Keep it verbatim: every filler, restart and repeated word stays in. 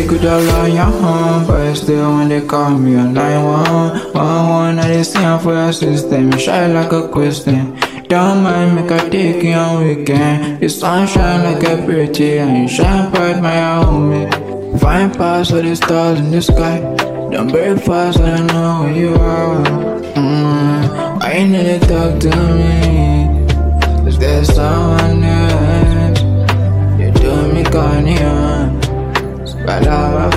could all on your home, but still when they call me on nine one one, I just sing for your system, you shine like a question. Don't mind, make a take you on weekend. The sun shine like a pretty, and you shine bright, my homie. Fine parts of the stars in the sky. Don't break fast, I don't know where you are. mm, Why you need to talk to me? Is there someone else? You do me corny, huh? But I